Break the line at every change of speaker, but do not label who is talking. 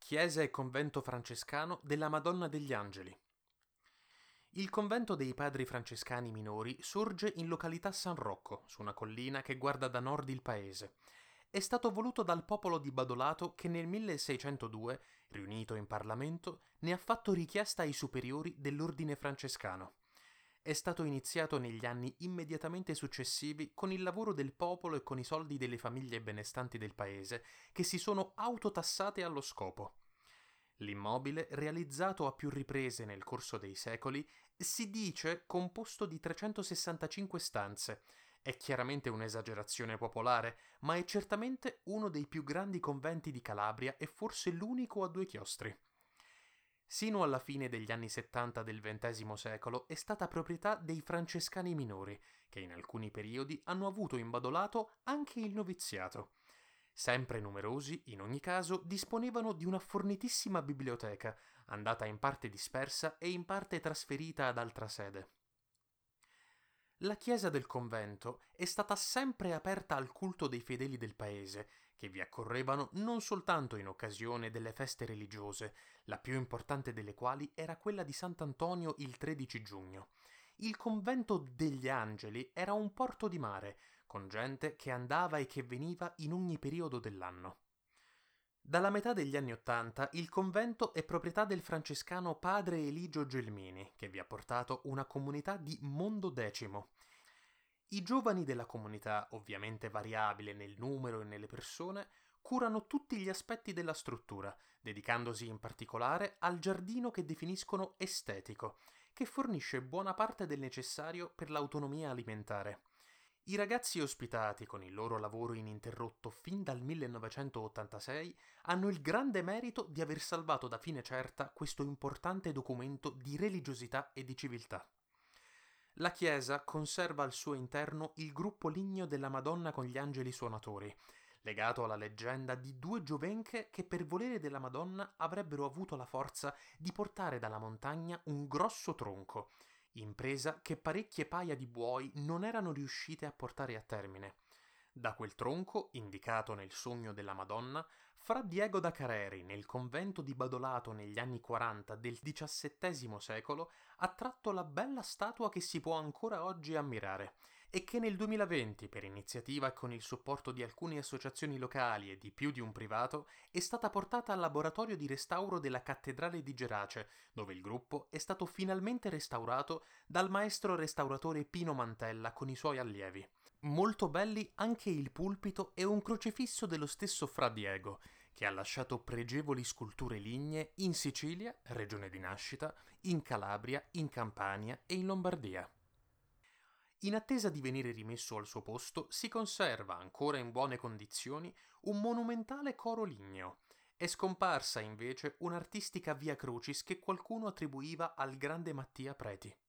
Chiesa e convento francescano della Madonna degli Angeli. Il convento dei padri francescani minori sorge in località San Rocco, su una collina che guarda da nord il paese. È stato voluto dal popolo di Badolato che nel 1602, riunito in Parlamento, ne ha fatto richiesta ai superiori dell'ordine francescano. È stato iniziato negli anni immediatamente successivi con il lavoro del popolo e con i soldi delle famiglie benestanti del paese che si sono autotassate allo scopo. L'immobile, realizzato a più riprese nel corso dei secoli, si dice composto di 365 stanze. È chiaramente un'esagerazione popolare, ma è certamente uno dei più grandi conventi di Calabria e forse l'unico a due chiostri. Sino alla fine degli anni 70 del XX secolo è stata proprietà dei francescani minori, che in alcuni periodi hanno avuto in Badolato anche il noviziato. Sempre numerosi, in ogni caso, disponevano di una fornitissima biblioteca, andata in parte dispersa e in parte trasferita ad altra sede. La chiesa del convento è stata sempre aperta al culto dei fedeli del paese, che vi accorrevano non soltanto in occasione delle feste religiose, la più importante delle quali era quella di Sant'Antonio il 13 giugno. Il convento degli Angeli era un porto di mare, con gente che andava e che veniva in ogni periodo dell'anno. Dalla metà degli anni Ottanta il convento è proprietà del francescano padre Eligio Gelmini, che vi ha portato una comunità di mondo decimo. I giovani della comunità, ovviamente variabile nel numero e nelle persone, curano tutti gli aspetti della struttura, dedicandosi in particolare al giardino che definiscono estetico, che fornisce buona parte del necessario per l'autonomia alimentare. I ragazzi ospitati con il loro lavoro ininterrotto fin dal 1986 hanno il grande merito di aver salvato da fine certa questo importante documento di religiosità e di civiltà. La chiesa conserva al suo interno il gruppo ligneo della Madonna con gli angeli suonatori, legato alla leggenda di due giovenche che per volere della Madonna avrebbero avuto la forza di portare dalla montagna un grosso tronco, impresa che parecchie paia di buoi non erano riuscite a portare a termine. Da quel tronco, indicato nel sogno della Madonna, fra Diego da Careri, nel convento di Badolato negli anni 40 del XVII secolo, ha tratto la bella statua che si può ancora oggi ammirare e che nel 2020, per iniziativa e con il supporto di alcune associazioni locali e di più di un privato, è stata portata al laboratorio di restauro della cattedrale di Gerace, dove il gruppo è stato finalmente restaurato dal maestro restauratore Pino Mantella con i suoi allievi. Molto belli anche il pulpito e un crocifisso dello stesso Fra Diego, che ha lasciato pregevoli sculture lignee in Sicilia, regione di nascita, in Calabria, in Campania e in Lombardia. In attesa di venire rimesso al suo posto, si conserva, ancora in buone condizioni, un monumentale coro ligneo. È scomparsa invece un'artistica Via Crucis che qualcuno attribuiva al grande Mattia Preti.